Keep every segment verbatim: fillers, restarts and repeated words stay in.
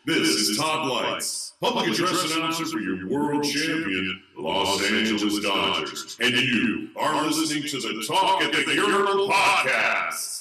This is Todd Lights, public address announcer for your world champion, Los Angeles Dodgers. And you are listening to the Talk at the Urinal Podcast.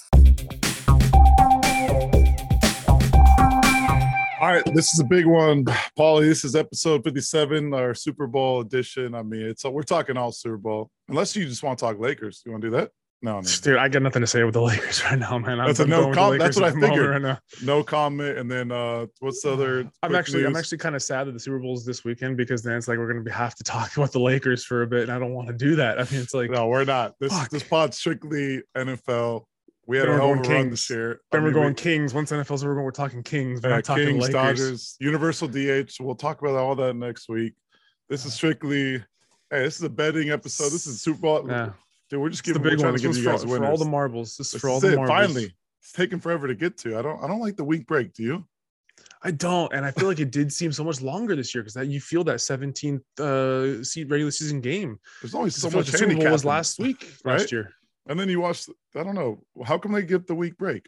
All right, this is a big one, Paulie. This is episode fifty-seven, our Super Bowl edition. I mean, it's we're talking all Super Bowl. Unless you just want to talk Lakers, you want to do that? No, no, dude, I got nothing to say with the Lakers right now, man. I'm, that's a I'm no comment. That's what I figured. Right now. No comment. And then uh, what's the other? I'm actually, news? I'm actually kind of sad that the Super Bowl's this weekend because then it's like we're gonna be, have to talk about the Lakers for a bit, and I don't want to do that. I mean, it's like no, we're not. This fuck. this pod's strictly N F L. We had then a hell of a Kings. run this year. Then I we're mean, going we, Kings. Once N F L's over, we're, we're talking Kings. We're yeah, not talking Kings, Lakers. Dodgers, Universal D H. We'll talk about all that next week. This is strictly. Hey, this is a betting episode. This is Super Bowl. Yeah. Dude, we're just It's the giving. big We're one. trying to give you for, guys for winners. all the marbles. This is This for all is the it. marbles. Finally, it's taking forever to get to. I don't. I don't like the week break. Do you? I don't, and I feel like it did seem so much longer this year because that you feel that seventeenth uh, seed regular season game. There's always so I feel much. like the Super Bowl was handicapping, last week, right? last year. And then you watch. I don't know. How come they give the week break?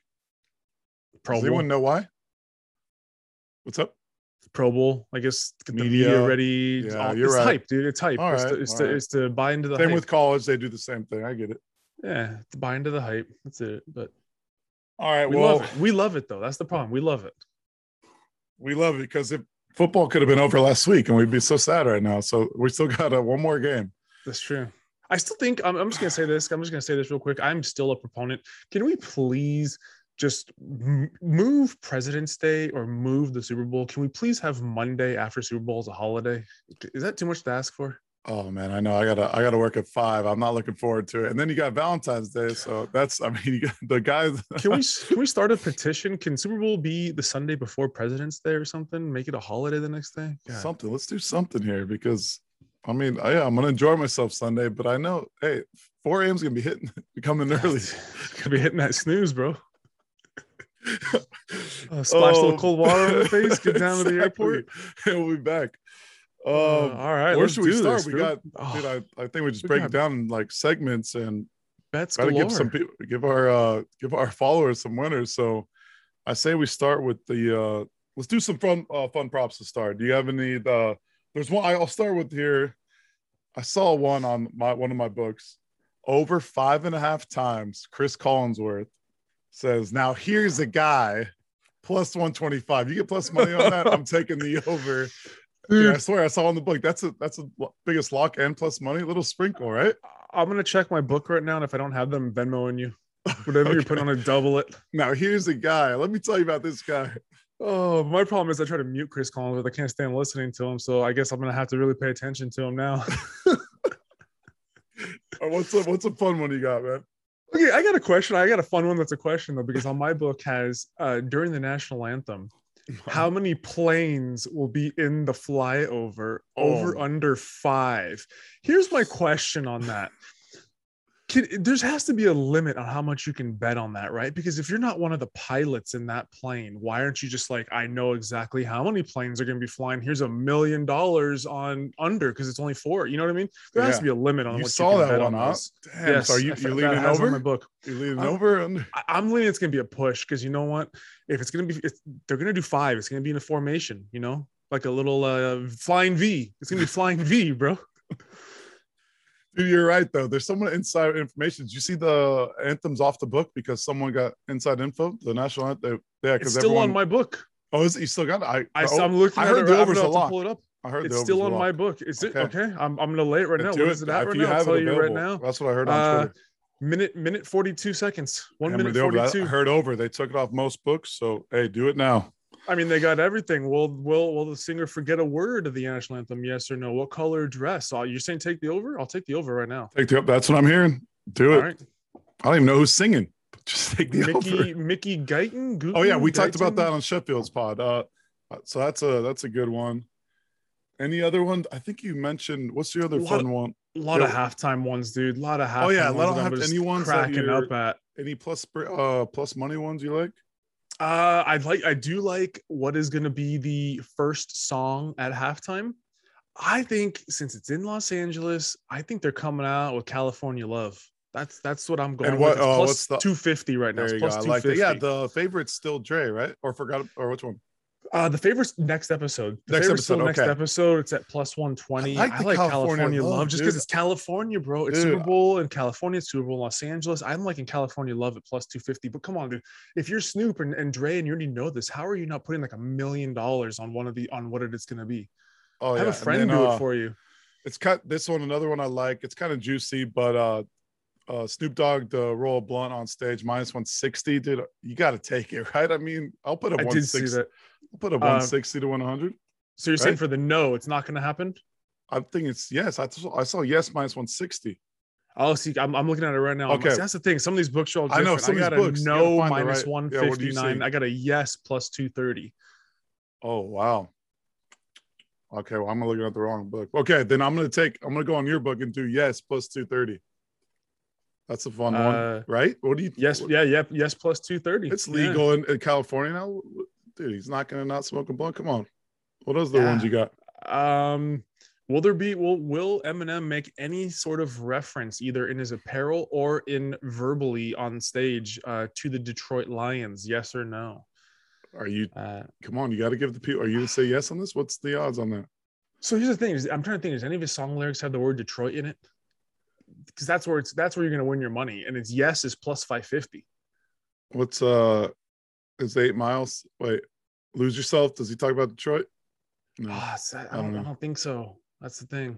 Pro Does Bowl. anyone know why? What's up? Pro Bowl, I guess, get the Media. media ready. Yeah, it's you're right. hype, dude. It's hype. All it's, right, to, it's, all to, right. it's to buy into the Same hype. with college. They do the same thing. I get it. Yeah, to buy into the hype. That's it. But All right. we well, love it. We love it, though. That's the problem. We love it. we love it because if football could have been over last week, and we'd be so sad right now. So we still got a, one more game. That's true. I still think I'm, I'm just gonna say this. I'm just gonna say this real quick. I'm still a proponent. Can we please just m- move President's Day or move the Super Bowl? Can we please have Monday after Super Bowl as a holiday? Is that too much to ask for? Oh man, I know. I gotta. I gotta work at five. I'm not looking forward to it. And then you got Valentine's Day. So that's. I mean, you got the guys. Can we can we start a petition? Can Super Bowl be the Sunday before President's Day or something? Make it a holiday the next day. God. Something. Let's do something here because, I mean, yeah, I'm gonna enjoy myself Sunday, but I know, hey, four a.m. is gonna be hitting, coming early. Gonna be hitting that snooze, bro. Uh, splash a little cold water on the face. Get down to the airport. And we'll be back. Um, Uh, all right, where let's should we do start? this, we dude. got, Oh, dude. I, I think we just we break got- it down in like segments and bets gotta galore. give some people, give our uh, give our followers some winners. So I say we start with the. Uh, let's do some fun uh, fun props to start. Do you have any? Uh, there's one. I'll start with here. I saw one on my one of my books. Over five and a half times, Chris Collinsworth says, "Now here's a guy, plus one twenty-five. You get plus money on that. I'm taking the over." Dude, I swear I saw in the book. That's a that's a biggest lock and plus money. A little sprinkle, right? I'm gonna check my book right now, and if I don't have them, Venmoing you. Whatever Okay. you're putting on a double it. Now here's a guy. Let me tell you about this guy. Oh, my problem is I try to mute Chris Collinsworth. I can't stand listening to him, so I guess I'm gonna have to really pay attention to him now. Or what's a what's a fun one you got, man? Okay, I got a question. I got a fun one that's a question though, because on my book has uh, during the national anthem, how many planes will be in the flyover? Over Oh. under five. Here's my question on that. Can, there has to be a limit on how much you can bet on that, right? Because if you're not one of the pilots in that plane, why aren't you just like, I know exactly how many planes are going to be flying. Here's a million dollars on under because it's only four. You know what I mean? There has Yeah. to be a limit on You what saw you can that bet one, on huh? those. Damn. Yes, So are you I you fa- leaning that has on my over? book. You leaning Uh, over? Under? I- I'm leaning it's going to be a push because you know what? If it's going to be, it's, they're going to do five. It's going to be in a formation, you know, like a little uh, flying V. It's going to be flying V, bro. Dude, you're right though. There's some inside information. Did you see the anthems off the book because someone got inside info? The national anthem. Yeah, It's because still everyone. on my book. Oh, is it? You still got it? I, I, oh, I'm looking I at heard it. the I'm overs gonna a have to lot. pull it up. I heard It's the still overs on a my lot. book. Is it Okay. okay? I'm I'm gonna lay it right now. Do What it. is it at If right you now? I'll have tell it you right available. now. That's what I heard on Uh, Twitter. minute minute forty-two seconds. One Hammer minute the over. I forty-two. heard over. They took it off most books. So hey, do it now. I mean, they got everything. Will will will the singer forget a word of the national anthem? Yes or no? What color dress? So you're saying take the over? I'll take the over right now. Take the up. That's what I'm hearing. Do it. All right. I don't even know who's singing. But just take the Mickey over. Mickey Guyton. Guyton? Oh yeah, we talked about Guyton? that on Sheffield's pod. Uh, so that's a that's a good one. Any other one? I think you mentioned. What's your other Lot fun of- one? A lot of Yeah. halftime ones, dude. A lot of halftime Oh yeah, ones. I don't that I'm have just any ones that cracking you're- up at. Any plus uh plus money ones you like? Uh, I like. I do like what is going to be the first song at halftime. I think since it's in Los Angeles, I think they're coming out with California Love. That's that's what I'm going And what- with. It's oh, plus what's the- two fifty right now. There It's you go. plus I like that. Yeah, two fifty. the favorite's still Dre, right? Or forgot or which one? Uh, the favorites next episode. The Next favorites episode, till next okay. episode. It's at plus one twenty. I I like like, the California California, love, love, just dude. because it's California, bro. It's Dude. Super Bowl in California, it's Super Bowl in Los Angeles. I'm liking California love at plus two fifty. But come on, dude. If you're Snoop and, and Dre and you already know this, how are you not putting like a million dollars on one of the on what it is going to be? Oh, Have yeah. a friend And then, do uh, it for you. It's cut. This one, another one I like. It's kind of juicy, but uh, uh, Snoop Dogg, the roll of blunt on stage, minus one sixty, dude. You got to take it, right? I mean, I'll put a I one did see sixty. that. I'll put a Uh, one sixty to one hundred. So you're saying right? for the no, it's not going to happen? I think it's yes. I saw, I saw yes minus one sixty. Oh, see, I'm, I'm looking at it right now. Okay. See, that's the thing. Some of these books are all I different. know, some of I these got books, a you no gotta find the minus right- one yeah, what do you fifty-nine. see? I got a yes plus two thirty. Oh wow. Okay, well I'm looking at the wrong book. Okay, then I'm gonna take. I'm gonna go on your book and do yes plus two thirty. That's a fun Uh, one, right? What do you? Yes, what- yeah, yeah, yes plus two thirty. It's Yeah. legal in, in California now, dude. He's not gonna not smoke a blunt. Come on. What else are the Yeah. ones you got? Um, will there be will will Eminem make any sort of reference either in his apparel or in verbally on stage uh, to the Detroit Lions? Yes or no? Are you? Uh, Come on, you got to give the people. Are you gonna say yes on this? What's the odds on that? so here's the thing: is I'm trying to think. Does any of his song lyrics have the word Detroit in it? Because that's where it's that's where you're gonna win your money, and it's yes is plus five fifty. What's uh? Is eight miles? Wait, lose yourself. Does he talk about Detroit? No. Ah, so- I, I don't, don't I know. don't think so. That's the thing.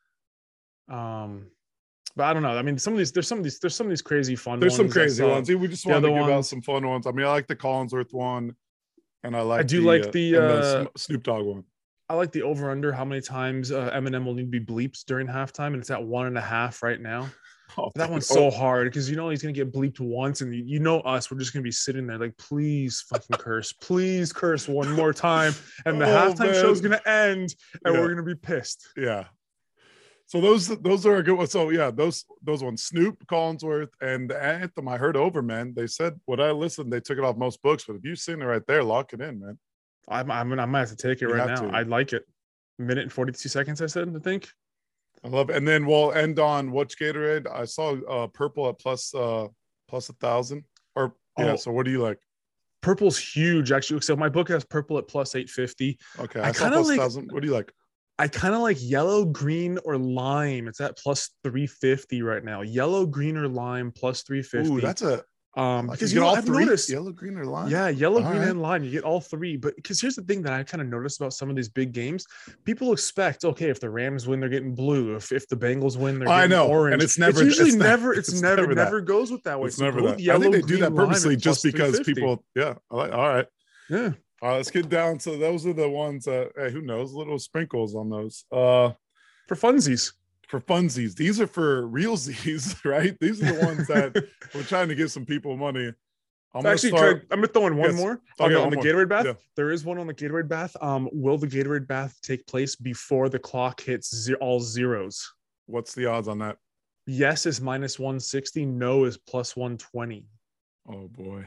Um, but I don't know. I mean, some of these there's some of these there's some of these crazy fun. There's some ones I crazy saw. ones. We just the wanted to other give out ones- some fun ones. I mean, I like the Collinsworth one, and I like. do the, like uh, the, and uh, Sm- Snoop Dogg one. I like the over under how many times uh, Eminem will need to be bleeped during halftime, and it's at one and a half right now. Oh, That dude. one's Oh, so hard because you know he's gonna get bleeped once, and you, you know us, we're just gonna be sitting there like, please fucking curse, please curse one more time, and the Oh, halftime man. show's gonna end, and Yeah. we're gonna be pissed. yeah. So those those are a good ones. So yeah, those those ones. Snoop, Collinsworth, and the anthem. I heard over, man. They said when I listened, they took it off most books, but if you've seen it right there, lock it in, man. I'm I'm gonna I might have to take it You right have now. to. I like it. Minute and forty-two seconds. I said. I think. I love it. And then we'll end on which Gatorade. I saw uh purple at plus uh plus a thousand. Or yeah, Oh. so what do you like? Purple's huge, actually. So my book has purple at plus eight fifty. Okay, I I, saw kinda plus like- thousand. What do you like? I kind of like yellow, green, or lime. It's at plus three fifty right now. Yellow, green, or lime plus three fifty. Ooh, that's a um like, because you you get know, all I've three noticed. yellow, green, or lime. Yeah, yellow, All green, right. and lime. You get all three. But because here's the thing that I kind of noticed about some of these big games, people expect, okay, if the Rams win, they're getting blue. If if the Bengals win, they're I getting know, and orange. it's never- usually it's ne- never. It's, it's never never that. never goes with that way. It's So never go that. with I think they do green, that lime, purposely and just plus because three fifty. people. Yeah, I like. All right. Yeah. All right, let's get down to those are the ones that hey, who knows, little sprinkles on those. Uh For funsies. for funsies. These are for realsies, right? These are the ones that we're trying to give some people money. I'm gonna Actually, start. Craig, I'm gonna throw in one Yes. more Okay, on the, one on the more. Gatorade bath. Yeah. There is one on the Gatorade bath. Um, will the Gatorade bath take place before the clock hits ze- all zeros? What's the odds on that? Yes is minus one sixty. No is plus one twenty. Oh boy.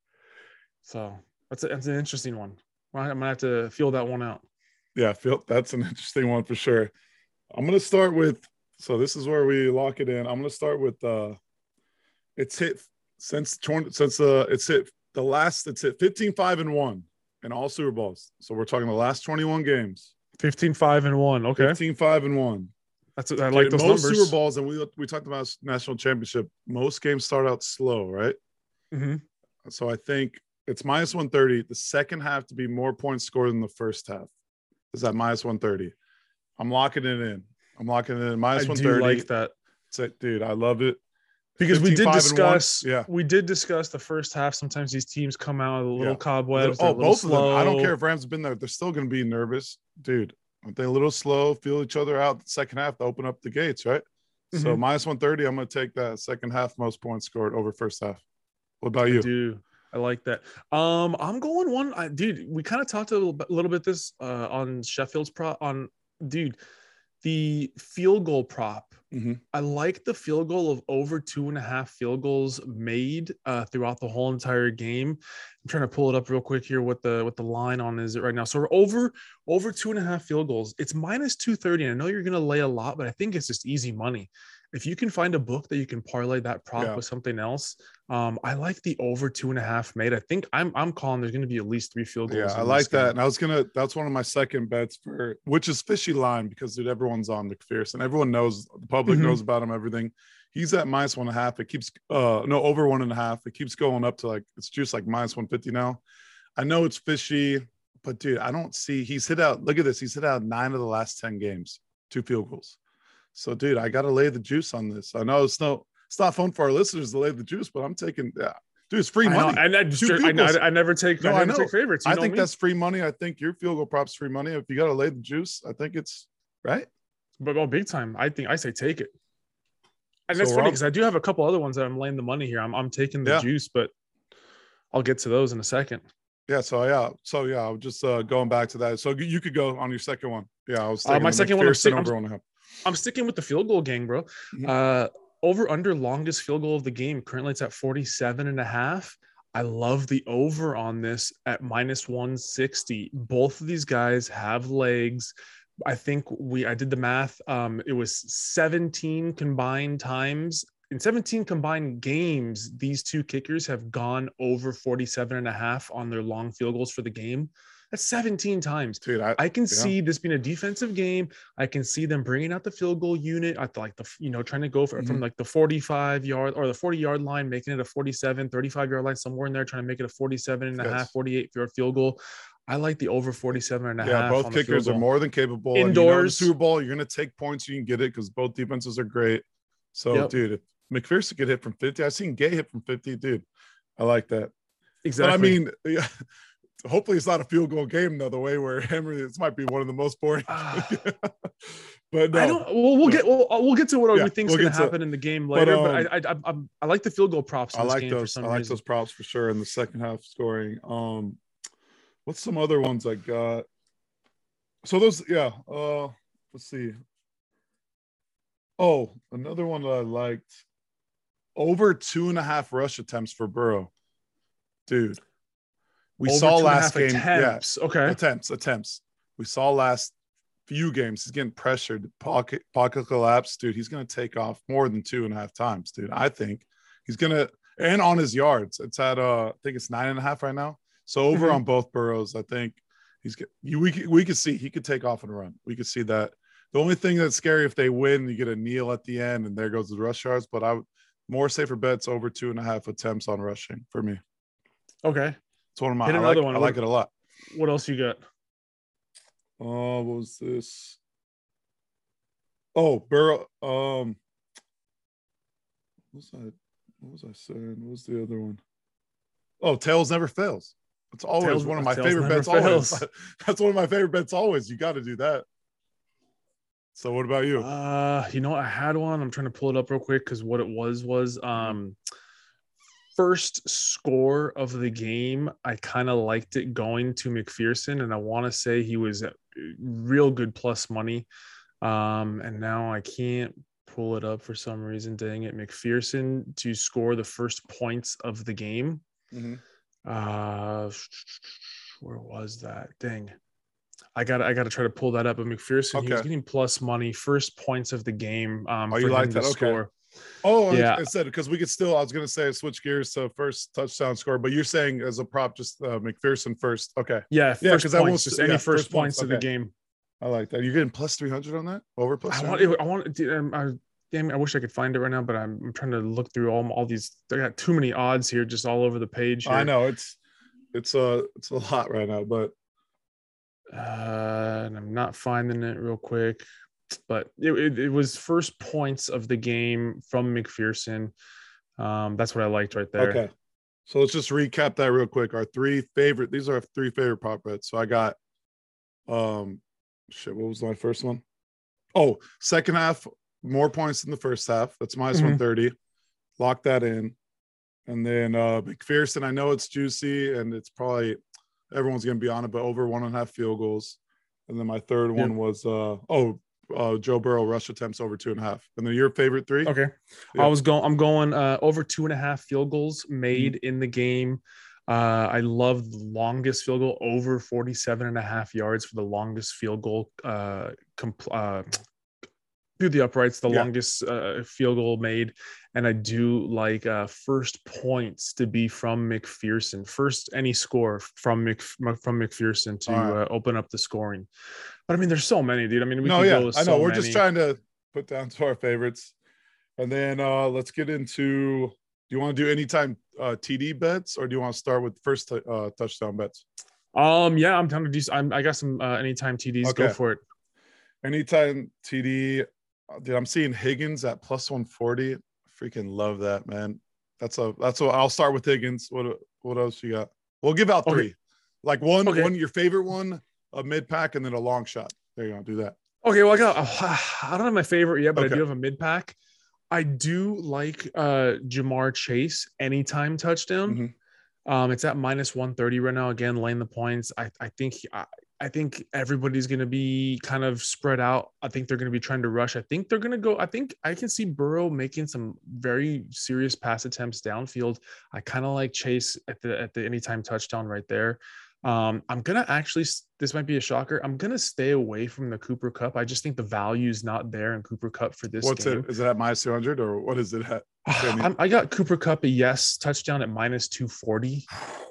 So that's a, that's an interesting one. Well, I'm gonna have to feel that one out. Yeah, Phil, that's an interesting one for sure. I'm gonna start with. So this is where we lock it in. I'm gonna start with. uh It's hit since twenty since uh it's hit the last. It's hit fifteen five and one in all Super Bowls. So we're talking the last twenty-one games. fifteen five and one. Okay, fifteen five and one. that's I like those most numbers. Super Bowls, and we we talked about national championship. Most games start out slow, right? Mhm. So I think it's minus one thirty. The second half to be more points scored than the first half. Is that minus one thirty? I'm locking it in. I'm locking it in. Minus I one do thirty. like that That's it, dude. I love it. because we did fifteen five and one. discuss. Yeah. we did discuss the first half. Sometimes these teams come out a little Yeah. cobwebs. they're Oh, a little both of them. I don't slow. care if Rams have been there. They're still going to be nervous, dude. Aren't they a little slow? Feel each other out the second half to open up the gates, right? So Mhm. minus one thirty. I'm going to take that second half most points scored over first half. What about I you? do. I like that. Um, I'm going one. I, dude, we kind of talked a little, bit- little bit this uh, on Sheffield's prop on, dude, the field goal prop. Mhm. I like the field goal of over two and a half field goals made uh, throughout the whole entire game. I'm trying to pull it up real quick here. What the what the line on is it right now? So we're over over two and a half field goals. It's minus two thirty. I know you're gonna lay a lot, but I think it's just easy money. if you can find a book that you can parlay that prop Yeah. with something else, um, I like the over two and a half made. I think I'm I'm calling there's going to be at least three field goals. Yeah, I in like this game. that. And I was gonna that's one of my second bets for which is fishy line because dude, everyone's on McPherson. Everyone knows the public Mhm. knows about him, everything. He's at minus one and a half. It keeps uh no over one and a half. It keeps going up to like it's just like minus one fifty now. I know it's fishy, but dude, I don't see he's hit out. Look at this. He's hit out nine of the last ten games, two field goals. So, dude, I got to lay the juice on this. I know it's no, it's not fun for our listeners to lay the juice, but I'm taking, yeah, dude, it's free I know, money. and I, just, Two I, field goals. I, I never take, No, I I never know. take favorites. You I know think me. that's free money. I think your field goal props free money. If you got to lay the juice, I think it's right. But well, big time. I think I say take it. And that's So funny we're on- because I do have a couple other ones that I'm laying the money here. I'm I'm taking the Yeah. juice, but I'll get to those in a second. Yeah. So yeah. So yeah. I'm just uh, going back to that. So you could go on your second one. Yeah. I was Uh, taking my the second one, I'm McPherson stick- I'm- over one and a half. I'm sticking with the field goal gang, bro. Mhm. Uh, over under longest field goal of the game. Currently it's at forty-seven and a half. I love the over on this at minus one sixty. Both of these guys have legs. I think we, I did the math. Um, it was seventeen combined times in seventeen combined games. These two kickers have gone over forty-seven and a half on their long field goals for the game. That's seventeen times. Dude, I, I can yeah. see this being a defensive game. I can see them bringing out the field goal unit at the, like the, you know, trying to go for, Mhm. from like the forty-five yard or the forty yard line, making it a forty-seven, thirty-five yard line, somewhere in there, trying to make it a forty-seven and a Yes. half, forty-eight yard field goal. I like the over forty-seven and a yeah, half. both on the field kickers are goal. more than capable. And you know, in the Indoors. Super Bowl, you're going to take points. You can get it because both defenses are great. So, Yep. dude, if McPherson could hit from fifty, I've seen Gay hit from fifty, dude. I like that. Exactly. But I mean, yeah, hopefully it's not a field goal game though. The way where Henry, this might be one of the most boring. Ah. But no, I don't. Well, we'll No. get. We'll, we'll get to what Yeah, we think's we'll going get to to- happen in the game but, later. um, But, I, I, I, I'm- I like the field goal props in I this like game for those. some I like reason. those props for sure in the second half scoring. Um, what's some other ones I got? So those, yeah. Uh, let's see. Oh, another one that I liked. Over two and a half rush attempts for Burrow, dude. We Over saw two and a last half game. attempts. Yeah, Okay. attempts, attempts. We saw last few games. He's getting pressured. Pocket, pocket collapse, dude. He's gonna take off more than two and a half times, dude. I think he's gonna, and on his yards, it's at uh, I think it's nine and a half right now. So over Mhm. on both Burrows, I think he's you. We could- we could see he could take off and run. We could see that. The only thing that's scary if they win, you get a kneel at the end, and there goes the rush yards. But I would more safer bets over two and a half attempts on rushing for me. Okay. It's one of my. Hit I another like, one. I like it a lot. What else you got? Oh, what was this? Oh, Burrow. Um, what was I? What was I saying? What was the other one? Oh, tails never fails. It's always Tails- one of my tails favorite never bets. Always. fails. That's one of my favorite bets. Always, you got to do that. So, what about you? Uh, you know what? I had one. I'm trying to pull it up real quick because what it was was um first score of the game. I kind of liked it going to McPherson, and I want to say he was at real good plus money. Um, and now I can't pull it up for some reason. Dang it, McPherson to score the first points of the game. Mhm. Uh, where was that? Dang. I got I got to try to pull that up. But McPherson, he was Okay. getting plus money, first points of the game. Um, Oh, for you him like to that? Okay. score. Oh, Yeah. I said because we could still. I was gonna say switch gears to first touchdown score, but you're saying as a prop, just uh, McPherson first. Okay, Yeah, Yeah, first 'cause I won't points, just s- any yeah, first, first points points, of the okay. game. I like that. You're getting plus three hundred on that. Over plus. I want. 300? I want. Um, I, damn, I wish I could find it right now, but I'm, I'm trying to look through all all these. I got too many odds here, just all over the page. Here. I know it's it's uh it's a lot right now, but Uh, and I'm not finding it real quick, but it, it, it was first points of the game from McPherson. Um, that's what I liked right there. okay. So let's just recap that real quick. Our three favorite. These are our three favorite prop bets. So I got, um, shit. What was my first one? Oh, second half more points than the first half. That's minus Mhm. one thirty. Lock that in, and then uh McPherson. I know it's juicy and it's probably everyone's gonna be on it, but over one and a half field goals. And then my third Yeah. one was uh oh uh Joe Burrow rush attempts over two and a half. And then your favorite three? Okay. Yeah. I was going, I'm going uh, over two and a half field goals made Mm-hmm. in the game. Uh, I love the longest field goal over forty-seven and a half yards for the longest field goal uh, compl- uh, through the uprights, the Yeah. longest uh, field goal made. And I do like uh, first points to be from McPherson. First, any score from Mc, from McPherson to All right. uh, open up the scoring. But I mean, there's so many, dude. I mean, we No, could yeah, go. I know. So We're many. just trying to put down to our favorites, and then uh let's get into. Do you want to do anytime uh, T D bets, or do you want to start with first t- uh, touchdown bets? Um, yeah, I'm trying to do. I'm, I got some uh, anytime T Ds. Go Okay. for it. Anytime T D, uh, dude. I'm seeing Higgins at plus one forty. Freaking love that, man. That's a that's what I'll start with Higgins. What what else you got? We'll give out three, Okay. like one Okay. one your favorite one, a mid pack, and then a long shot. There you go. Do that. Okay, well, I got. Uh, I don't have my favorite yet, but Okay. I do have a mid pack. I do like uh Jamar Chase anytime touchdown. Mhm. Um, it's at minus one thirty right now. Again, laying the points. I I think I, I think everybody's going to be kind of spread out. I think they're going to be trying to rush. I think they're going to go. I think I can see Burrow making some very serious pass attempts downfield. I kind of like Chase at the at the anytime touchdown right there. Um, I'm gonna actually. This might be a shocker. I'm gonna stay away from the Cooper Cup. I just think the value is not there in Cooper Cup for this What's game. it? Is it at minus two hundred or what is it at? I'm, I got Cooper Cup a yes touchdown at minus two forty.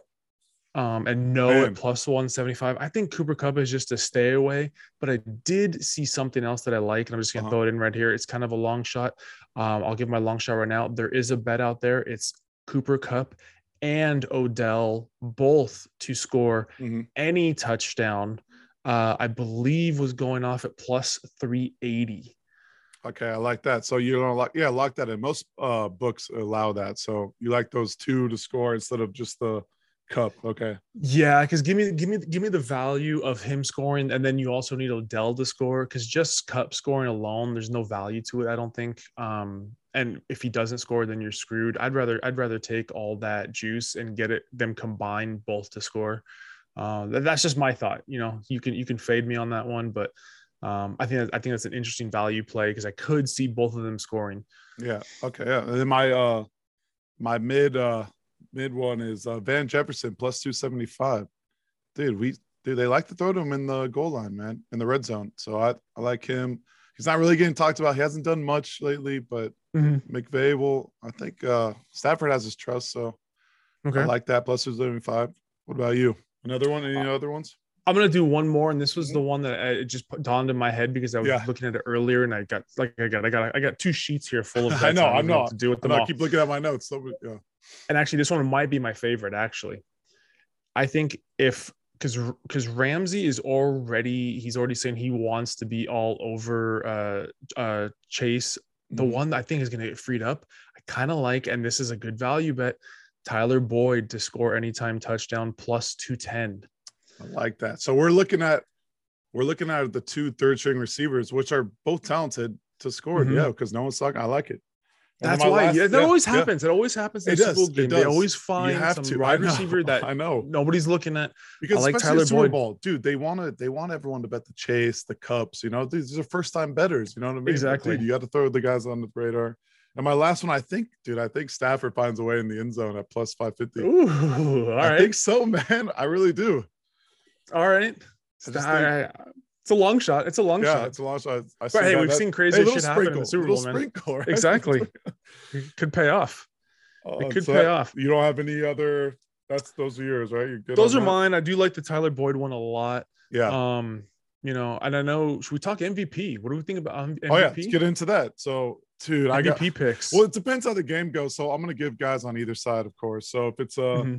Um, and no Man. at plus one seventy-five. I think Cooper Cup is just a stay away, but I did see something else that I like, and I'm just gonna Uh-huh. throw it in right here. It's kind of a long shot. Um, I'll give my long shot right now. There is a bet out there. It's Cooper Cup and Odell both to score Mhm. any touchdown. Uh, I believe was going off at plus three eighty. Okay, I like that. So you don't like, yeah, lock that in. Most uh books allow that. So you like those two to score instead of just the cup. Okay. Yeah, because give me give me give me the value of him scoring, and then you also need Odell to score, because just Cup scoring alone, there's no value to it, I don't think. Um, and if he doesn't score, then you're screwed. I'd rather I'd rather take all that juice and get it them combined both to score. Uh, that, that's just my thought. You know, you can you can fade me on that one, but um, I think that, I think that's an interesting value play because I could see both of them scoring. Yeah. Okay. Yeah. And then my uh my mid uh mid one is uh Van Jefferson plus two seventy-five. Dude, we dude, they like to throw to him in the goal line, man, in the red zone. So I, I like him. He's not really getting talked about. He hasn't done much lately, but Mm-hmm. McVay will, I think uh Stafford has his trust. So Okay. I like that plus two seventy-five. What about you? Another one? Any other ones? I'm gonna do one more, and this was the one that I, it just dawned in my head because I was Yeah. looking at it earlier, and I got like I got I got I got two sheets here full of bets. I know, don't I even know. what to do with I them know, I all. keep looking at my notes. So, yeah. And actually, this one might be my favorite. Actually, I think if because because Ramsey is already he's already saying he wants to be all over uh uh Chase. The Mhm. one that I think is going to get freed up, I kind of like, and this is a good value bet. Tyler Boyd to score anytime touchdown plus two ten. I like that. So we're looking at we're looking at the two third string receivers, which are both talented to score. Mhm. Yeah, because no one's talking. I like it. And then That's my why last- yeah, that yeah, always yeah. happens. It always happens in It the Super does, Bowl it game. They does. always You find have some to. I wide know, receiver that I know. nobody's looking at. Because I like especially Tyler the Super Boyd. Bowl, dude, they want to they want everyone to bet the Chase, the Cups. You know, these are first time betters. You know what I mean? But, Exactly. dude, you got to throw the guys on the radar. And my last one, I think, dude, I think Stafford finds a way in the end zone at plus five fifty. Ooh, all I right, think so, man. I really do. all right. I just I- it's a long shot. It's a long Yeah, shot. it's a long shot. I But hey, that- we've that- seen Hey, crazy little shit happen in sprinkle, the Super little Bowl, man. sprinkle, right? Exactly. It could pay off. Oh, It could so pay that- off. You don't have any other. That's those are yours, right? You're good. Those are on that? mine. I do like the Tyler Boyd one a lot. Yeah. Um, you know, and I know. Should we talk M V P? What do we think about M V P? Oh yeah. Let's get into that. So, dude, I M V P got. picks. Well, it depends how the game goes. So I'm gonna give guys on either side, of course. So if it's a, Mhm.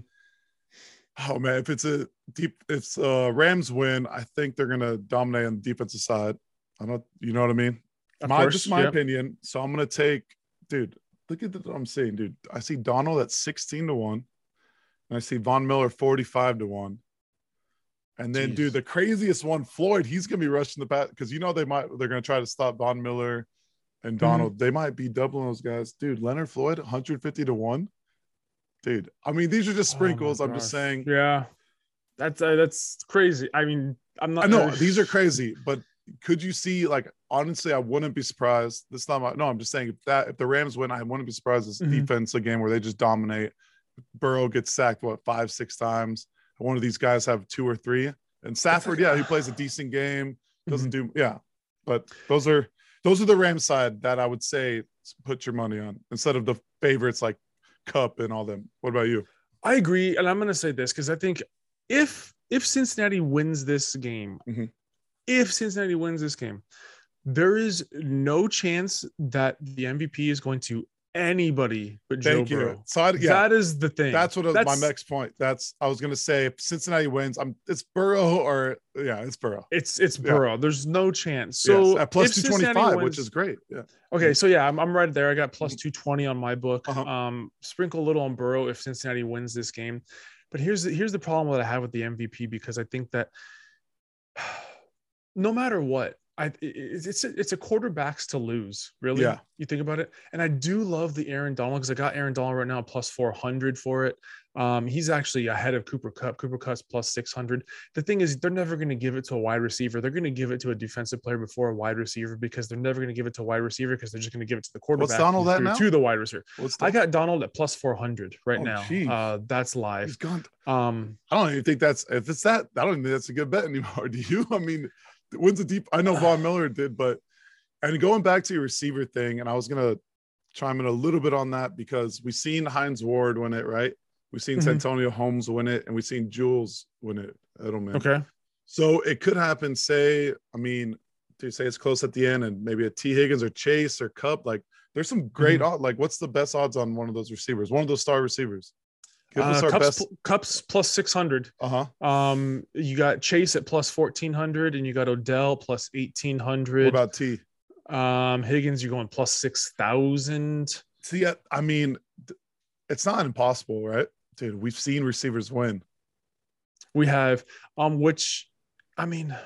oh man, if it's a deep, if uh Rams win, I think they're gonna dominate on the defensive side. I don't, you know what I mean? Of my course, just my yeah. opinion. So I'm gonna take, dude. Look at what I'm seeing, dude. I see Donald at sixteen to one, and I see Von Miller forty-five to one. And then, Jeez. dude, the craziest one, Floyd, he's gonna be rushing the bat because you know they might they're gonna try to stop Von Miller and Donald. They might be doubling those guys, dude. Leonard Floyd, one hundred fifty to one, dude. I mean, these are just Oh my sprinkles. I'm just gosh. saying. Yeah, that's uh, that's crazy. I mean, I'm not. I know uh, these are crazy, but could you see? Like, honestly, I wouldn't be surprised. This time, no, I'm just saying if that if the Rams win, I wouldn't be surprised. This Mhm. defense, a game where they just dominate. Burrow gets sacked what five, six times. One of these guys have two or three. And Stafford, yeah, he plays a decent game. Doesn't do, yeah. But those are those are the Rams side that I would say put your money on instead of the favorites like Cup and all them. What about you? I agree, and I'm going to say this because I think if if Cincinnati wins this game, Mhm. if Cincinnati wins this game, there is no chance that the M V P is going to anybody but Thank Joe you. Burrow. So I, yeah, That is the thing. that's what was That's- my next point. That's I was gonna say if Cincinnati wins, I'm it's Burrow or yeah, it's Burrow. It's it's Yeah. Burrow. There's no chance. So Yes, at plus if two Cincinnati twenty-five, wins- which is great. Yeah. Okay, so yeah, I'm, I'm right there. I got plus two twenty on my book. Uh-huh. Um, sprinkle a little on Burrow if Cincinnati wins this game. But here's the, here's the problem that I have with the M V P because I think that no matter what, I it- it's it's a, it's a quarterbacks to lose. Really, Yeah. You think about it, and I do love the Aaron Donald because I got Aaron Donald right now plus four hundred for it. Um, he's actually ahead of Cooper Kupp. Cooper Kupp's plus six hundred. The thing is, they're never going to give it to a wide receiver. They're going to give it to a defensive player before a wide receiver because they're never going to give it to a wide receiver because they're just going to give it to the quarterback. Donald who at threw now? to the wide receiver. What's the, I got Donald at plus four hundred right Oh, now. geez. Uh, that's he's live. gone. Um, I don't even think that's if it's that. I don't even think that's a good bet anymore. Do you? I mean, when's the deep? I know Von Miller did, but and going back to your receiver thing, and I was gonna chime in a little bit on that because we've seen Hines Ward win it, right? We've seen Mhm. Santonio Holmes win it, and we've seen Jules win it. Edelman. okay. So it could happen. Say, I mean, do you say it's close at the end, and maybe a T Higgins or Chase or Cup? Like, there's some great Mm-hmm. odds. Like, what's the best odds on one of those receivers? One of those star receivers. Give us Uh, our Cups, best. Cups plus six hundred. Uh huh. Um, you got Chase at plus fourteen hundred, and you got Odell plus eighteen What hundred. about T? Um, Higgins, you're going plus six thousand. See, I- I mean, th- it's not impossible, right? Dude, we've seen receivers win. We have, um, which, I mean,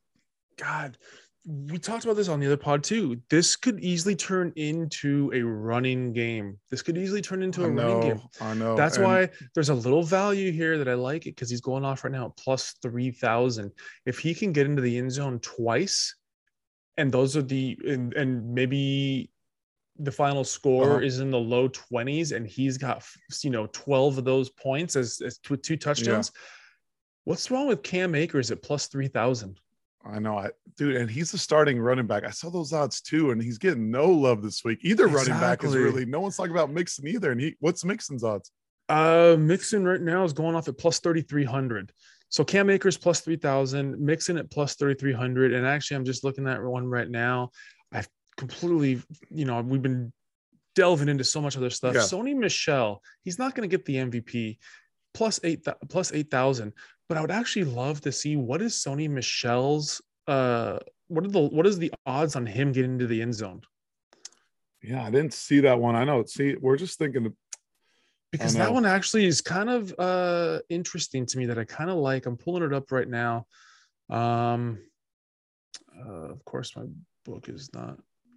God, we talked about this on the other pod too. This could easily turn into a running game. This could easily turn into I a running game. know, I know. That's And why there's a little value here that I like it because he's going off right now at plus three thousand. If he can get into the end zone twice, and those are the, and, and maybe the final score Uh-huh. is in the low twenties and he's got, you know, twelve of those points as, as with two touchdowns. What's wrong with Cam Akers at plus three thousand? I know, I dude, and he's the starting running back. I saw those odds too, and he's getting no love this week. Either running back is Exactly. really no one's talking about Mixon either. And he, what's Mixon's odds? Uh, Mixon right now is going off at plus thirty-three hundred. So Cam Akers plus three thousand, Mixon at plus thirty-three hundred. And actually, I'm just looking at one right now. I've completely, you know, we've been delving into so much other stuff. Yeah. Sony Michel, he's not going to get the M V P plus eight, plus eight thousand. But I would actually love to see what is Sony Michel's, uh, what are the, what is the odds on him getting into the end zone? Yeah, I didn't see that one. I know. See, we're just thinking of, Because I that know. one actually is kind of uh interesting to me that I kind of like. I'm pulling it up right now. Um uh, of course my book is not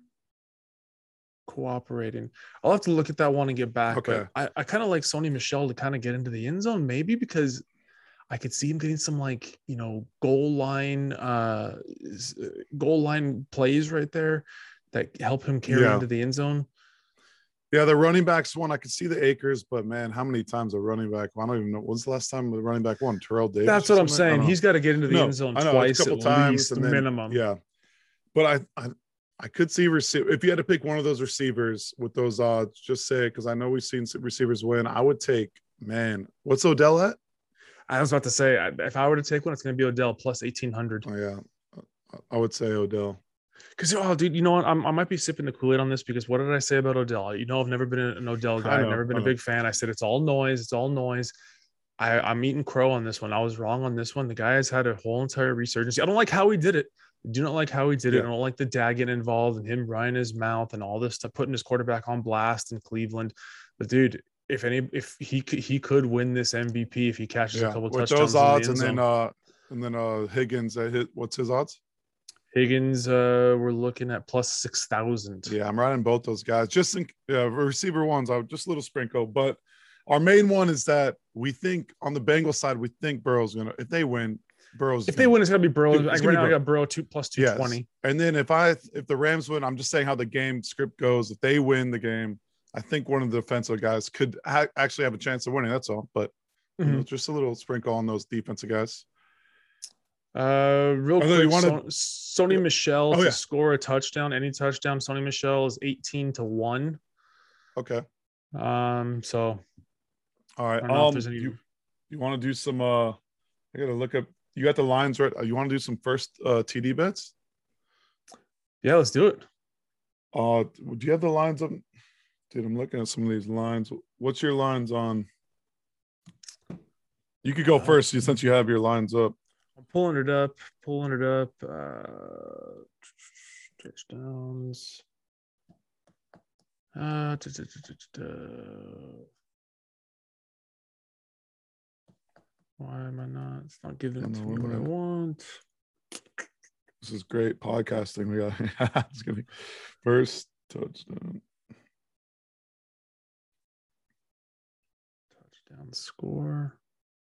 cooperating. I'll have to look at that one and get back. Okay. But I, I kind of like Sony Michel to kind of get into the end zone, maybe because I could see him getting some like, you know, goal line uh s- goal line plays right there that help him carry Yeah. into the end zone. yeah, the running backs one. I could see the Akers, but man, how many times a running back? I don't even know. When's the last time the running back won? Terrell Davis. That's or what I'm something? I don't saying. know. He's got to get into the No, end zone I know, a twice couple at times, least, and then- minimum. Yeah, but I, I I could see receive if you had to pick one of those receivers with those odds. Just say because I know we've seen some receivers win. I would take man. What's Odell at? I was about to say, I- if I were to take one, it's going to be Odell plus eighteen hundred. Oh yeah, I would say Odell. Because, oh, dude, you know what? I'm, I might be sipping the Kool-Aid on this because what did I say about Odell? You know, I've never been an Odell I guy. I've know, never been I a know. big fan. I said it's all noise. It's all noise. I, I'm eating crow on this one. I was wrong on this one. The guy has had a whole entire resurgence. I don't like how he did it. I do not like how he did it. Yeah. I don't like the dad getting involved and him running his mouth and all this stuff, putting his quarterback on blast in Cleveland. But dude, if any, if he could, he could win this M V P if he catches a Yeah, couple with touchdowns those in the odds, end and then zone. uh, and then uh, Higgins. Uh, hit, what's his odds? Higgins, uh, we're looking at plus six thousand. Yeah, I'm riding both those guys. Just in yeah, receiver ones, I would just a little sprinkle. But our main one is that we think on the Bengals side, we think Burrow's gonna if they win, Burrow's If they win, it's gonna be Burrow. Dude, it's Like gonna right be now, I Burrow. got Burrow two plus two Yes. twenty. And then if I if the Rams win, I'm just saying how the game script goes. If they win the game, I think one of the defensive guys could ha- actually have a chance of winning. That's all. But you Mm-hmm. know, just a little sprinkle on those defensive guys. Uh, real Although quick, you wanna- so, Sony Michelle Oh, to yeah. score a touchdown, any touchdown. Sony Michelle is eighteen to one. Okay. Um, so All I right. don't know if Um, there's any. you you want to do some? Uh, I gotta look up. You got the lines right. You want to do some first uh T D bets? Yeah, let's do it. Uh, do you have the lines up? Dude, I'm looking at some of these lines. What's your lines on? You could go Uh, first since you have your lines up. I'm pulling it up, pulling it up. Uh, touchdowns. Uh, da, da, da, da, da. Why am I not? It's not giving it to me what I want. This is great podcasting. We got it's gonna be first touchdown. Touchdown score.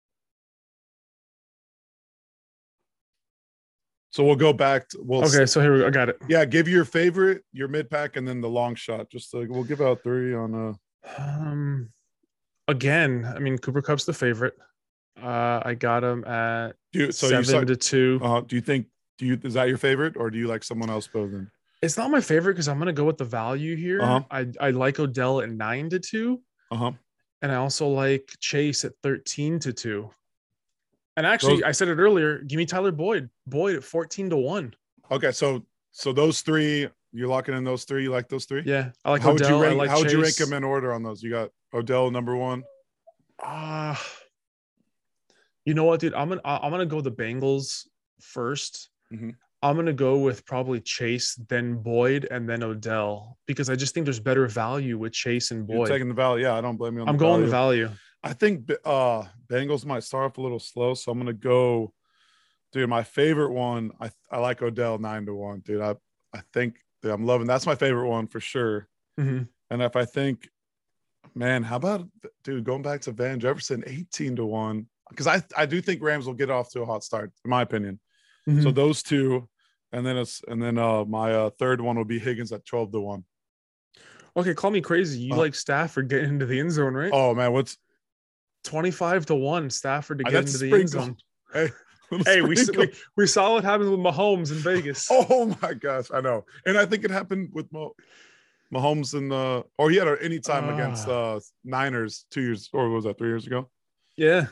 So we'll go back to we'll Okay, so here we go. I got it. yeah, give your favorite, your mid pack, and then the long shot. Just like we'll give out three on uh Um, again, I mean Cooper Cup's the favorite. Uh, I got him at do you, so seven you saw, to two. uh do you think do you is that your favorite or do you like someone else better than It's not my favorite because I'm gonna go with the value here. Uh-huh. I I like Odell at nine to two, uh-huh and I also like Chase at thirteen to two. And actually, Those- I said it earlier. Give me Tyler Boyd. Boyd at fourteen to one. okay, so so those three, you're locking in those three, you like those three? Yeah, I like How would Odell. you rank I like how would you rank Chase. them in order on those? You got Odell number one. Uh, you know what, dude? I'm gonna I'm gonna go the Bengals first. Mhm. I'm gonna go with probably Chase, then Boyd, and then Odell because I just think there's better value with Chase and You're Boyd. taking the value. Yeah, I don't blame you on I'm the going value. the value. I think uh Bengals might start off a little slow, so I'm gonna go. Dude, my favorite one, I I like Odell nine to one. Dude, I I think dude, I'm loving that's my favorite one for sure. Mhm. And if I think, man, how about dude going back to Van Jefferson eighteen to one? Because I I do think Rams will get off to a hot start, in my opinion. Mhm. So those two, and then it's and then uh my uh, third one will be Higgins at twelve to one. Okay, call me crazy. You Uh, like Stafford getting into the end zone, right? Oh man, what's twenty-five to one Stafford to Uh, get that's into the end sprinkle. zone. hey? Hey, we, sprinkle. we we saw what happens with Mahomes in Vegas. Oh my gosh, I know, and I think it happened with Mo, Mahomes and uh, or he had a any time Ah. against uh Niners two years or what was that three years ago? Yeah.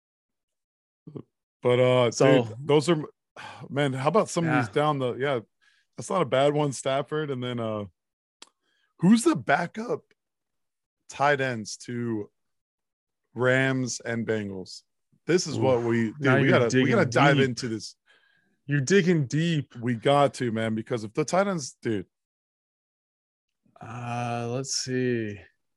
But uh, So- dude, those are man. How about some of Yeah. these down the yeah? That's not a bad one, Stafford, and then uh, who's the backup tight ends to Rams and Bengals? This is Oof. what we dude, Now we you're gotta we digging gotta dive deep. into this. You're digging deep. We got to, man, because if the tight ends, dude, Uh, let's see.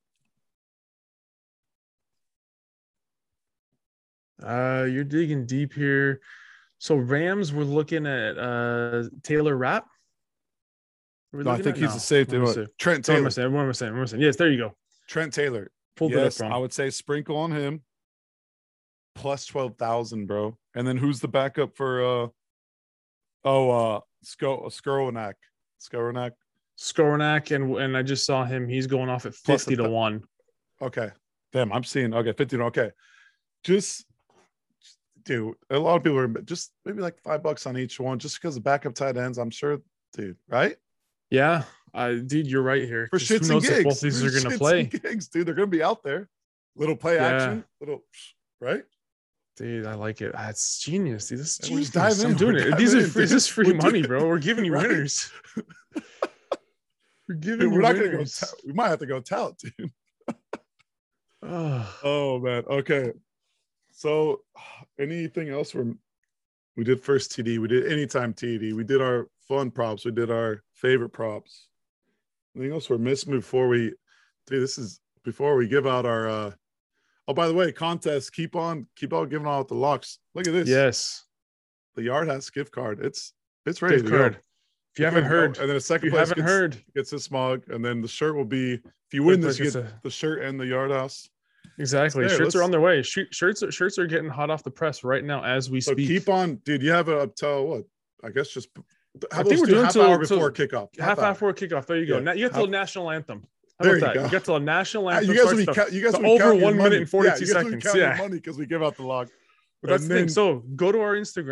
Uh, you're digging deep here. So Rams, we're looking at uh Taylor Rapp. We're no, I looking think at- he's no. a safety. What am I What? saying? Trent What am I Taylor. saying? What am I saying? What am I saying? Yes, there you go. Trent Taylor. Pulled Yes, it up I wrong. would say sprinkle on him. Plus twelve thousand, bro. And then who's the backup for uh oh uh Sko Skoronak. Skoronak. Skoronak, and and I just saw him. He's going off at Plus fifty a to th- one. Okay. Damn, I'm seeing okay, fifteen. Okay. Just dude, a lot of people are just maybe like five bucks on each one, just because the backup tight ends, I'm sure, dude, right? Yeah, uh, dude, you're right here. For 'Cause who shits and knows if gigs. both these For are going to shits play. and gigs, dude. They're gonna be out there. Little play Yeah. action, little right? Dude, I like it. That's genius, dude. This is And we're genius. just diving I'm in. doing We're it. These diving are in, free, dude. this is free We're money, doing- bro. We're giving you Right? winners. We're giving Dude, you we're not gonna go. winners. Ta- we might have to go tout, dude. Ugh. Oh man. Okay. So, anything else from? We did first T D. We did anytime T D. We did our fun props. We did our favorite props. Anything else we're missing before we? Dude, this is before we give out our. uh Oh, by the way, contest. Keep on, keep on giving out the locks. Look at this. Yes. The Yard House gift card. It's it's ready Gift to card. go. If you haven't Good to go. heard, and then a if second you place haven't gets, heard, gets this mug, and then the shirt will be. If you win Third this, you place get gets a- the shirt and the Yard House. exactly. There, Shirts are let's- on their way. Sh- shirts, are, shirts are getting hot off the press right now as we So speak. keep on, dude. You have it up till what? I guess just. How I about think let's we're do doing half till- hour till- before kickoff. half hour before kickoff. There you go. Yeah. Now you get Half- till national anthem. How There about you that? go. You get till a national Ah, anthem. you guys will starts be the- count, you guys the will be over counting your one money. minute and forty-two yeah, you guys will be seconds. counting your Yeah. money because we give out the log. But that's And the thing. then- So go to our Instagram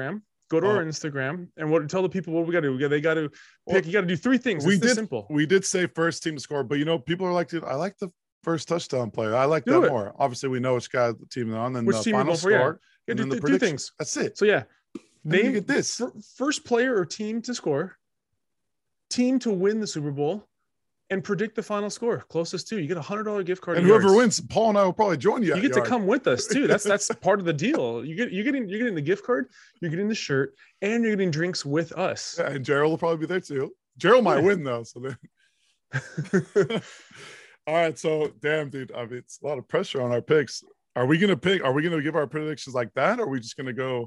Go to Oh. our Instagram and what tell the people what we got to do. We got they got to Well, pick. You got to do three things. we It's this did simple. we did say first team to score, but you know, people are like, dude, I like the first touchdown play. I like Do that it. more. Obviously, we know which guy the team is on, and Which the team you're final going for, yeah. score, Yeah, and do, then the do prediction. things. That's it. So yeah, Then you name get this. fir- first player or team to score, team to win the Super Bowl, and predict the final score. Closest to you get a hundred dollar gift card. And to whoever Yards. wins, Paul and I will probably join you. You at get to Yard. come with us too. That's that's part of the deal. You get you're getting you're getting the gift card, you're getting the shirt, and you're getting drinks with us. Yeah, and Gerald will probably be there too. Gerald might Yeah. win though. So then, all right. So damn, dude. I mean, it's a lot of pressure on our picks. Are we gonna pick? Are we gonna give our predictions like that? Or are we just gonna go?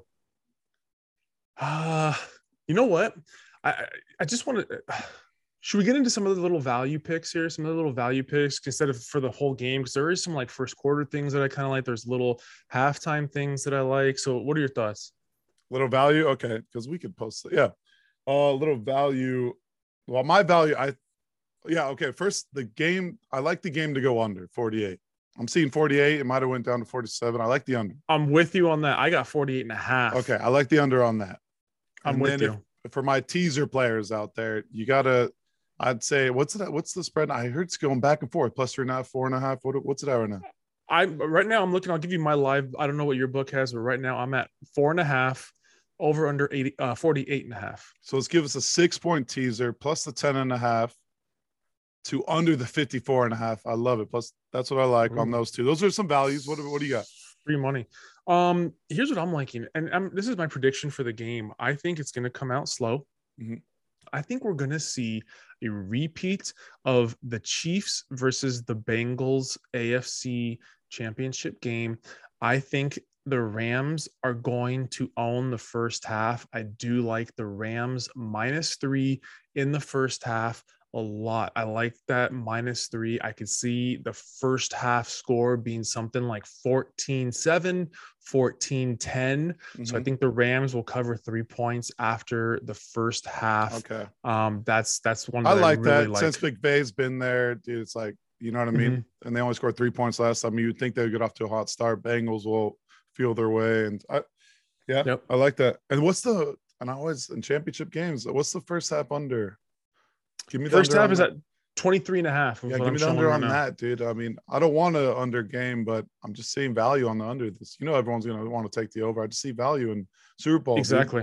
Uh, you know what? I I- I just want to. Should we get into some of the little value picks here? Some of the little value picks instead of for the whole game, because there is some like first quarter things that I kind of like. There's little halftime things that I like. So, what are your thoughts? Little value, okay, because we could post it. Yeah, a uh, little value. Well, my value, I, yeah, okay. First, the game. I like the game to go under forty-eight. I'm seeing forty-eight. It might have went down to forty-seven. I like the under. I'm with you on that. I got forty-eight and a half. Okay, I like the under on that. I'm And with then you. If, for my teaser players out there, you gotta. I'd say what's that? What's the spread? I heard it's going back and forth. Plus three and a half, four and a half. What, what's it at right now? I right now I'm looking. I'll give you my live. I don't know what your book has, but right now I'm at four and a half, over under eighty, uh, forty-eight and a half. So let's give us a six point teaser plus the ten and a half to under the fifty-four and a half. I love it. Plus that's what I like on Ooh. those two. Those are some values. What, what do you got? Free money. Um, here's what I'm liking, and I'm, this is my prediction for the game. I think it's going to come out slow. Mhm. I think we're going to see a repeat of the Chiefs versus the Bengals A F C championship game. I think the Rams are going to own the first half. I do like the Rams minus three in the first half a lot. I like that minus three. I could see the first half score being something like fourteen seven, fourteen ten. So I Mhm. think the Rams will cover three points after the first half. Okay. Um, that's that's one I that like I really that. like. Since McVay's been there, dude, it's like, you know what I mean? And they only scored three points last time. You'd think they would get off to a hot start. Bengals will feel their way. And I, yeah, Yep. I like that. And what's the, and I always in championship games, what's the first half under? Give me the First under half on is that. at twenty-three and a half. Yeah, give me the under on that, dude. I mean, I don't want to under game, but I'm just seeing value on the under this. You know, everyone's going to want to take the over. I just see value in Super Bowl. dude. Exactly.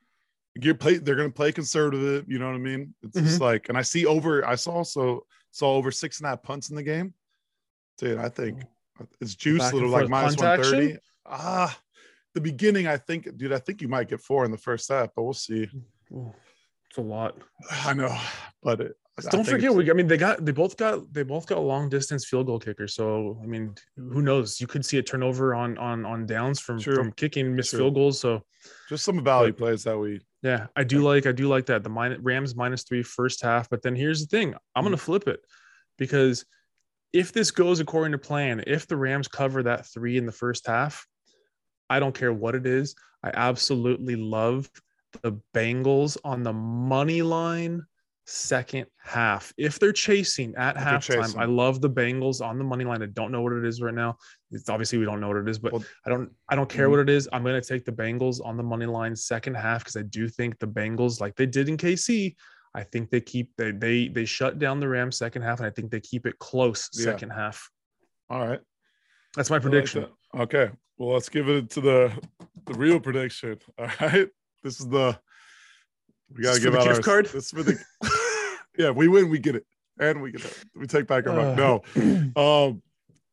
You play, they're going to play conservative. You know what I mean? It's just like, and I see over, I saw also saw over six and a half punts in the game. Dude, I think it's juice Back a and little like forth minus punt one thirty. action? Ah, the beginning, I think, dude, I think you might get four in the first half, but we'll see. Ooh, it's a lot. I know, but it, I Don't think forget, it's- we. I mean, they got they both got they both got long distance field goal kickers. So I mean, who knows? You could see a turnover on on on downs from True. from kicking missed True. field goals. So just some value But- plays that we. yeah, I do like I do like that the minus, Rams minus three first half. But then here's the thing: I'm Mm-hmm. gonna flip it because if this goes according to plan, if the Rams cover that three in the first half, I don't care what it is. I absolutely love the Bengals on the money line second half. If they're chasing at If they're halftime, chasing. I love the Bengals on the money line. I don't know what it is right now. It's obviously we don't know what it is, but Well, I don't I don't care Mhm. what it is. I'm going to take the Bengals on the money line second half because I do think the Bengals, like they did in K C, I think they keep they they they shut down the Rams second half, and I think they keep it close Yeah. second half. All right. That's my I like prediction. that. Okay. Well, let's give it to the the real prediction. All right. This is the we gotta This for give the out gift our, card? This is for the yeah. We win, we get it, and we get it. We take back our money. Uh. No. Um.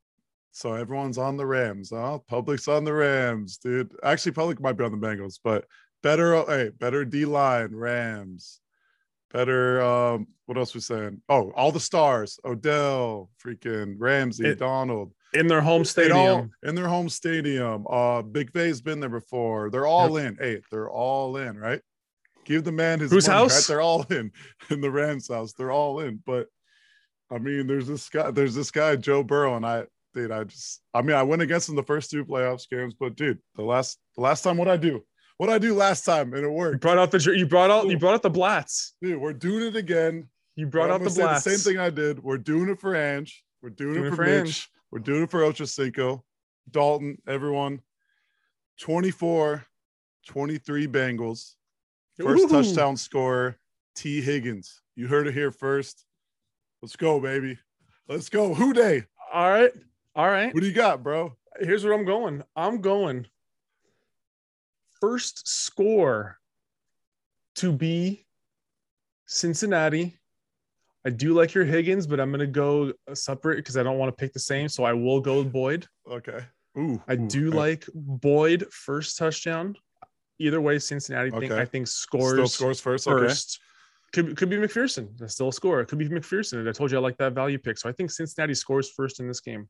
So everyone's on the Rams. Huh? Public's on the Rams, dude. Actually, Public might be on the Bengals, but better. Hey, better D line Rams. Better. Um. What else we saying? Oh, all the stars. Odell, freaking Ramsey, It- Donald. In their home It stadium. all- in their home stadium. Uh, Big Vay's been there before. They're all in. Hey, they're all in, right? Give the man his Whose money, house? right? They're all in in the Rams house. They're all in. But I mean, there's this guy, there's this guy, Joe Burrow, and I, dude, I just, I mean, I went against him the first two playoffs games, but dude, the last, the last time, what I do, what I do last time, and it You worked, brought out the you brought out you brought out the Blats. dude. We're doing it again. You brought I'm out the gonna say Blats. the same thing I did. We're doing it for Ange. We're doing, Doing it it for, for Mitch. Ange. We're doing it for Ocho Cinco, Dalton, everyone. twenty-four twenty-three Bengals. First Ooh. touchdown scorer, T. Higgins. You heard it here first. Let's go, baby. Let's go. Who day? All right. All right. What do you got, bro? Here's where I'm going. I'm going first score to be Cincinnati. I do like your Higgins, but I'm going to go separate because I don't want to pick the same. So I will go with Boyd. Okay. Ooh. I ooh, do okay. like Boyd first touchdown. Either way, Cincinnati think Okay. I think scores Still scores first. Okay. first. Could, could be McPherson. That's still a score. It could be McPherson. And I told you I like that value pick. So I think Cincinnati scores first in this game.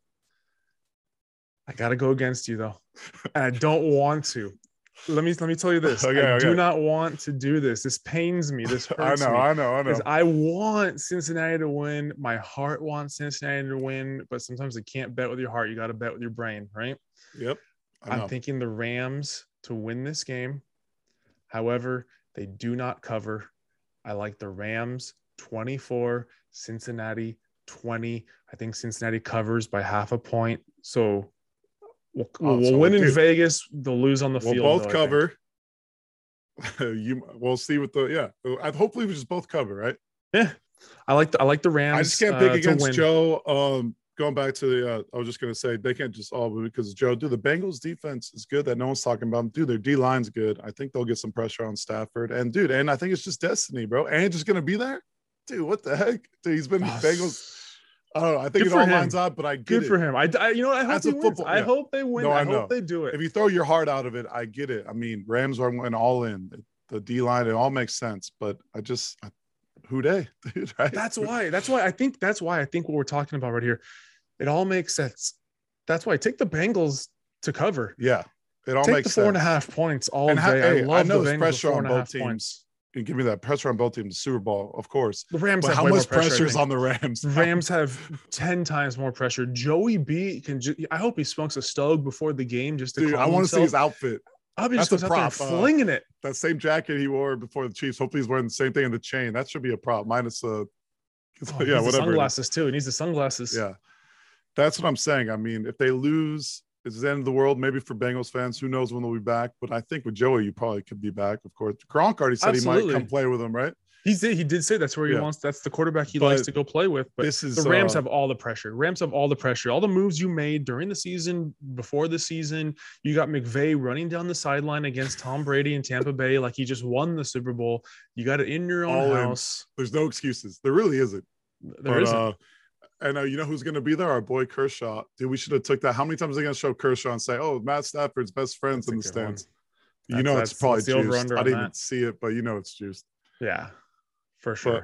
I got to go against you, though. And I don't want to. Let me let me tell you this. Okay, I okay. do not want to do this. This pains me. This I hurts know, me. I know, I know. Because I want Cincinnati to win. My heart wants Cincinnati to win. But sometimes you can't bet with your heart. You got to bet with your brain, right? Yep. I know. I'm thinking the Rams to win this game. However, they do not cover. I like the Rams twenty-four, Cincinnati twenty. I think Cincinnati covers by half a point. So we'll, Oh, we'll so win in dude, Vegas. They'll lose on the We'll field. both though, I think. cover. you we'll see what the yeah. I hopefully we just both cover, right? Yeah, I like the I like the Rams. I just can't pick uh, to against win. Joe. Um, going back to the, uh, I was just gonna say they can't just all because Joe. Dude, the Bengals defense is good that no one's talking about. Dude, their D line's good. I think they'll get some pressure on Stafford. And dude, and I think it's just destiny, bro. And just gonna be there, dude. What the heck? Dude, he's been Bengals. I don't know. I think Good it for all him. lines up, but I get Good it. for him. I, I you know what? I hope That's he a wins. football- I yeah. hope they win. No, I, I know. hope they do it. If you throw your heart out of it, I get it. I mean, Rams are went all in. The D line, it all makes sense. But I just, I, who they? Dude, right? That's why. That's why I think. That's why I think what we're talking about right here, it all makes sense. That's why take the Bengals to cover. Yeah, it all Take makes the four sense. and a half points all And day. ha- hey, I love know the there's Bengals with pressure four on and a half both teams. points. And give me that pressure on both teams. Super Bowl, of course. The Rams But have how way much more pressure, pressure I is think. on the Rams? Rams have ten times more pressure. Joey B can. Ju- I hope he smokes a stug before the game just to Dude, calm I want to see himself. his outfit. I hope he just That's goes a out there and prop, uh, flinging it. That same jacket he wore before the Chiefs. Hopefully, he's wearing the same thing in the chain. That should be a prop. Minus uh, Oh, he yeah, needs the whatever. it is. sunglasses too. He needs the sunglasses. Yeah, that's what I'm saying. I mean, if they lose, it's the end of the world. Maybe for Bengals fans, who knows when they'll be back? But I think with Joey, you probably could be back. Of course, Gronk already said Absolutely. he might come play with him, right? He did. He did say that's where he Yeah. wants. That's the quarterback he But likes to go play with. But this is the Rams uh, have all the pressure. Rams have all the pressure. All the moves you made during the season, before the season. You got McVay running down the sideline against Tom Brady in Tampa Bay like he just won the Super Bowl. You got it in your own All in. house. There's no excuses. There really isn't. There but, isn't. Uh, and uh, you know who's going to be there? Our boy Kershaw. Dude, we should have took that. How many times are they going to show Kershaw and say, "Oh, Matt Stafford's best friends That's in a the good one. stands"? You That's- know, that's- it's probably that's the juiced. over-under I on didn't even that. see it, but you know, it's juiced. Yeah, for sure.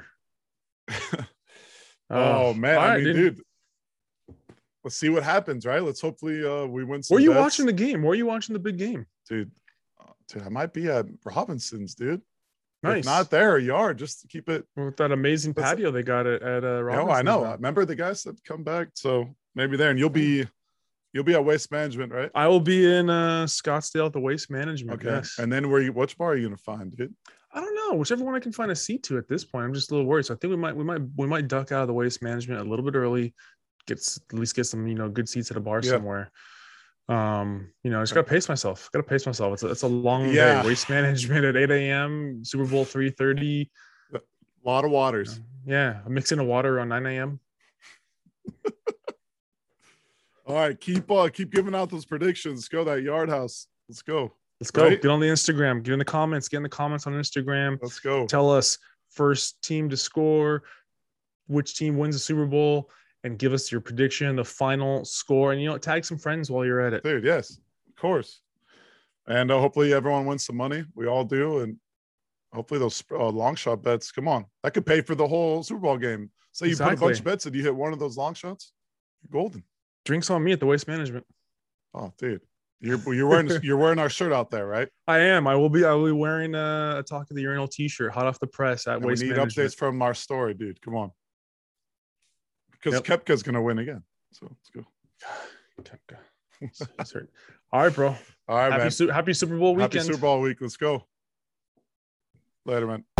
oh man, all I right, mean, dude. dude. Let's see what happens, right? Let's hopefully uh, we win some. Were you bets. watching the game? Were you watching the big game? dude? Uh, dude, I might be at Robinson's, dude. Nice. If not there, a yard just to keep it. With that amazing That's- patio they got at, at uh, Oh, Robinson's I know. now. Remember the guy said come back, so maybe there, and you'll be, you'll be at Waste Management, right? I will be in uh, Scottsdale at the Waste Management. Okay. Yes. And then where you, which bar are you gonna find, dude? I don't know. Whichever one I can find a seat to at this point. I'm just a little worried. So I think we might we might we might duck out of the Waste Management a little bit early. Get s- at least get some you know good seats at a bar Yeah. somewhere. Um, you know, I just gotta pace myself. Gotta pace myself. It's a, it's a long Yeah. day. Waste Management at eight a.m. Super Bowl three thirty. A lot of waters. Yeah, I'm mixing a water on nine a.m. All right, keep uh keep giving out those predictions. Let's go that yard house. Let's go. Let's go. Right? Get on the Instagram. Get in the comments. Get in the comments on Instagram. Let's go. Tell us first team to score, which team wins the Super Bowl, and give us your prediction, the final score. And you know, tag some friends while you're at it. Dude, yes, of course. And uh, hopefully everyone wins some money. We all do, and hopefully those uh, long shot bets. Come on, that could pay for the whole Super Bowl game. Say you put a bunch Exactly. of bets and you hit one of those long shots, you're golden. Drinks on me at the Waste Management. Oh, dude, you're you're wearing you're wearing our shirt out there, right? I am. I will be. I will be wearing a, a Talk of the Urinal T-shirt, hot off the press at And we Waste need Management. updates from our story, dude. Come on, because Yep. Kepka's gonna win again. So let's go. Okay. That's right. All right, bro. All right, Happy, man. Su- happy Super Bowl weekend. Happy Super Bowl week. Let's go. Later, man.